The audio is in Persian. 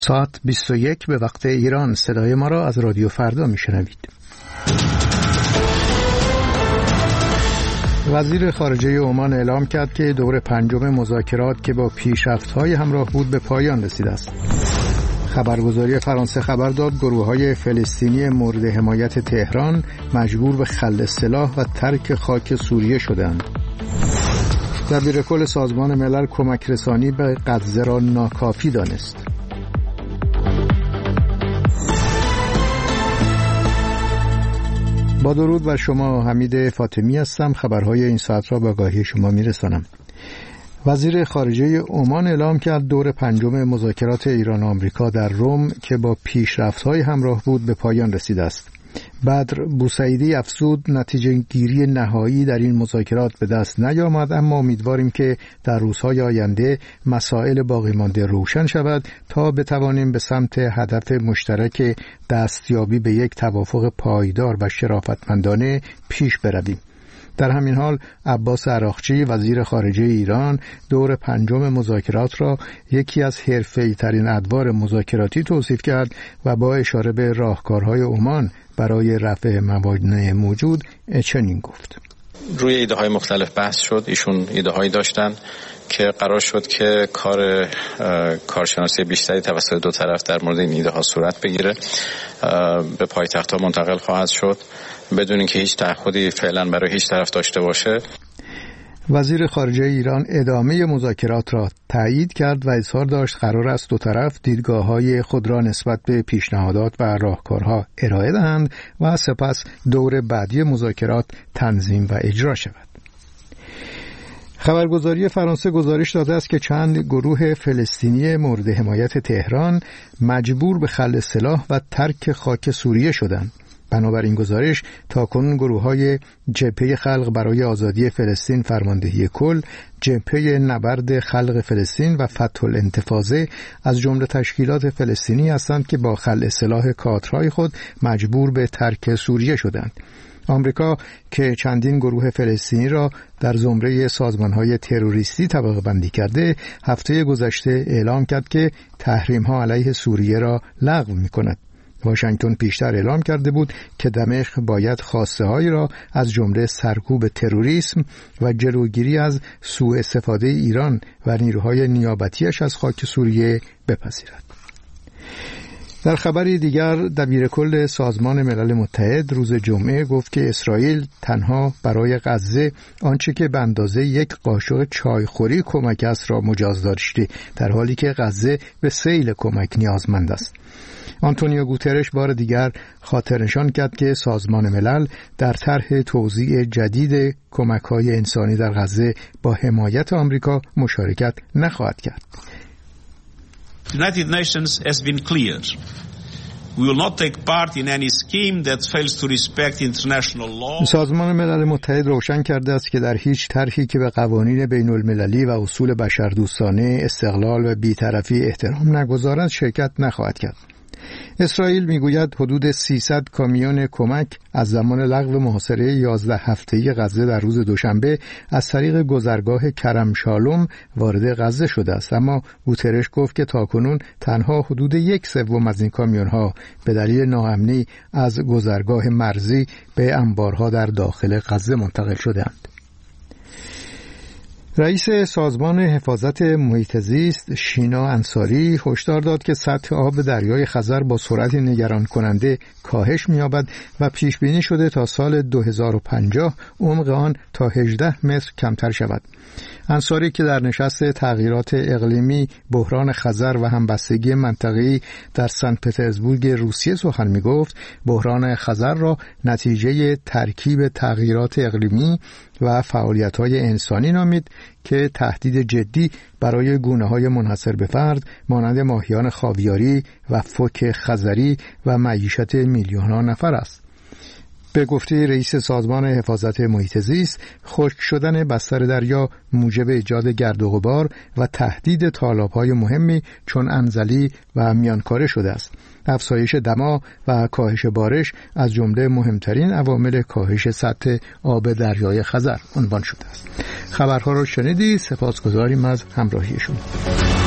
ساعت 21 به وقت ایران. صدای ما را از رادیو فردا میشنوید. وزیر خارجه عمان اعلام کرد که دور پنجم مذاکرات که با پیشرفت‌های همراه بود به پایان رسیده است. خبرگزاری فرانسه خبر داد گروه‌های فلسطینی مورد حمایت تهران مجبور به خلع سلاح و ترک خاک سوریه شدند. دبیر کل سازمان ملل کمک رسانی به غزه را ناکافی دانست. با درود بر شما، حمید فاطمی هستم. خبرهای این ساعت را به آگاهی شما میرسانم. وزیر خارجه عمان اعلام کرد دور پنجم مذاکرات ایران و آمریکا در روم که با پیشرفت‌های همراه بود به پایان رسیده است. بدر بوسعیدی افزود نتیجه گیری نهایی در این مذاکرات به دست نیامد، اما امیدواریم که در روزهای آینده مسائل باقی مانده روشن شود تا بتوانیم به سمت هدف مشترک دستیابی به یک توافق پایدار و شرافتمندانه پیش برویم. در همین حال عباس عراقچی وزیر خارجه ایران دور پنجم مذاکرات را یکی از حرفه‌ای ترین ادوار مذاکراتی توصیف کرد و با اشاره به راهکارهای عمان برای رفع موانع موجود چنین گفت: روی ایده های مختلف بحث شد. ایشون ایده هایی داشتن که قرار شد که کارشناسی بیشتری توسط دو طرف در مورد این ایده ها صورت بگیره، به پایتخت ها منتقل خواهد شد بدون اینکه هیچ تعهدی فعلا برای هیچ طرف داشته باشه. وزیر خارجه ایران ادامه مذاکرات را تایید کرد و اظهار داشت قرار است دو طرف دیدگاه‌های خود را نسبت به پیشنهادات و راهکارها ارائه دهند و سپس دور بعدی مذاکرات تنظیم و اجرا شود. خبرگزاری فرانسه گزارش داده است که چند گروه فلسطینی مورد حمایت تهران مجبور به خلع سلاح و ترک خاک سوریه شدند. بنابر این گزارش تاکنون گروه‌های جبهه خلق برای آزادی فلسطین فرماندهی کل، جبهه نبرد خلق فلسطین و فتح الانتفاضه از جمله تشکیلات فلسطینی هستند که با خلع سلاح کادرهای خود مجبور به ترک سوریه شدند. آمریکا که چندین گروه فلسطینی را در زمره سازمان‌های تروریستی طبقه بندی کرده، هفته گذشته اعلام کرد که تحریم‌ها علیه سوریه را لغو می‌کند. واشنگتن پیشتر اعلام کرده بود که دمشق باید خواسته‌هایی را از جمله سرکوب تروریسم و جلوگیری از سوء استفاده ایران و نیروهای نیابتیش از خاک سوریه بپذیرد. در خبری دیگر دبیر کل سازمان ملل متحد روز جمعه گفت که اسرائیل تنها برای غزه آنچه که به اندازه یک قاشق چایخوری کمک است را مجاز داشته، در حالی که غزه به سیل کمک نیازمند است. آنتونیو گوترش بار دیگر خاطرنشان کرد که سازمان ملل در طرح توزیع جدید کمک‌های انسانی در غزه با حمایت آمریکا مشارکت نخواهد کرد. The United Nations has been clear. We will not take part in any scheme that fails to respect international law. سازمان ملل متحد روشن کرده است که در هیچ طرحی که به قوانین بین المللی و اصول بشردوستانه، استقلال و بی‌طرفی احترام نگذارد شرکت نخواهد کرد. اسرائیل میگوید حدود 300 کامیون کمک از زمان لغو محاصره 11 هفته‌ای غزه در روز دوشنبه از طریق گذرگاه کرم شالوم وارد غزه شده است، اما گوترش گفت که تاکنون تنها حدود 1/3 از این کامیون‌ها به دلیل ناامنی از گذرگاه مرزی به انبارها در داخل غزه منتقل شده‌اند. رئیس سازمان حفاظت محیط زیست شینا انصاری هشدار داد که سطح آب دریای خزر با سرعت نگران کننده کاهش می‌یابد و پیش بینی شده تا سال 2050 عمق آن تا 18 متر کمتر شود. انصاری که در نشست تغییرات اقلیمی، بحران خزر و همبستگی منطقه‌ای در سن پترزبورگ روسیه سخن می‌گفت، بحران خزر را نتیجه ترکیب تغییرات اقلیمی و فعالیت‌های انسانی نامید که تهدید جدی برای گونه‌های منحصر به فرد مانند ماهیان خاویاری و فوک خزری و معیشت میلیون‌ها نفر است. به گفته رئیس سازمان حفاظت محیط زیست، خشک شدن بستر دریا موجب ایجاد گرد و غبار و تهدید تالاب‌های مهمی چون انزلی و میانکاره شده است. افزایش دما و کاهش بارش از جمله مهمترین عوامل کاهش سطح آب دریای خزر عنوان شده است. خبرها را شنیدید. سپاسگزاریم از همراهیشون.